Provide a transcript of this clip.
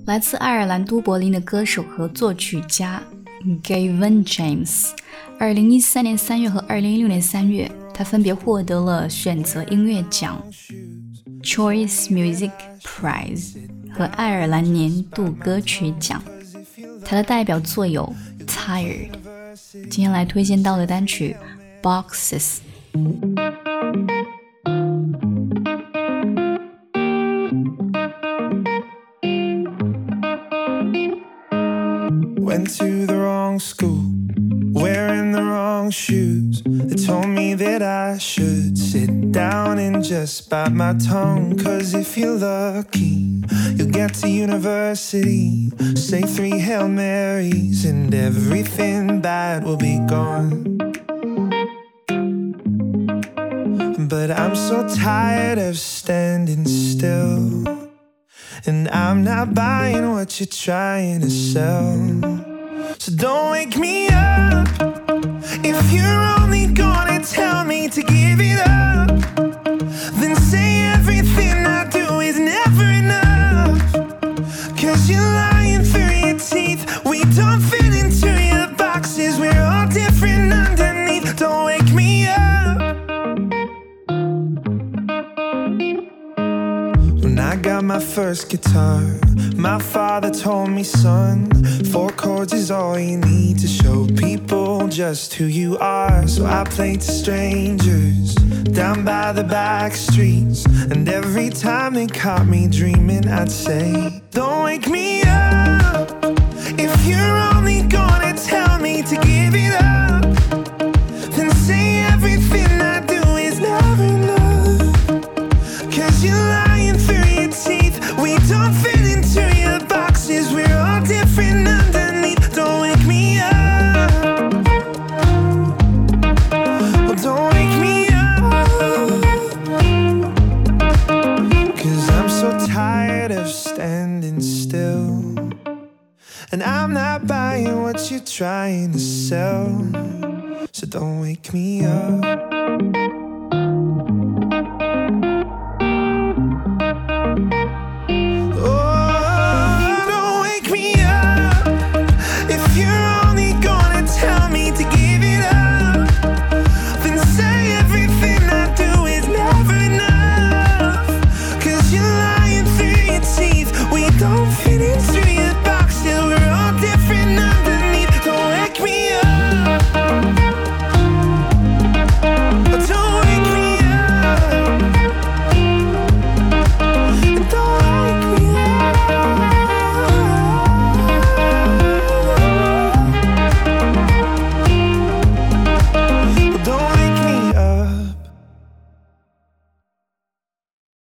来自爱尔兰都柏林的歌手和作曲家 Gavin James。 2013年3月和2016年3月，他分别获得了选择音乐奖 Choice Music Prize 和爱尔兰年度歌曲奖。他的代表作有 Tired。 今天来推荐到的单曲 Boxes。 Went to the wrong school, wearing the wrong shoes. They told me that I should sit down and just bite my tongue. Cause if you're lucky, you'll get to university, say 3 Hail Marys, and everything bad will be gone. But I'm so tired of standing still, and I'm not buying what you're trying to sell. So don't wake me up if you're only gonna tell me to give it up. Then say everything I do is never enough. Cause you're lying through your teeth. We don't fit into your boxes. We're all different underneath. Don't wake me up. When I got my first guitar, my father told me, son, 4 chords is all you need to show people just who you are. So I played to strangers down by the back streets, and every time they caught me dreaming, I'd say, don't wake me up if you're only gonna tell me to give it up. Then say everything I do is never enough. Cause you're lying through your teeth. We don't fit into your boxes. We're all different underneath. Don't wake me up. Well, don't wake me up. Cause I'm so tired of standing still, and I'm not buying what you're trying to sell. So don't wake me up. Don't fit into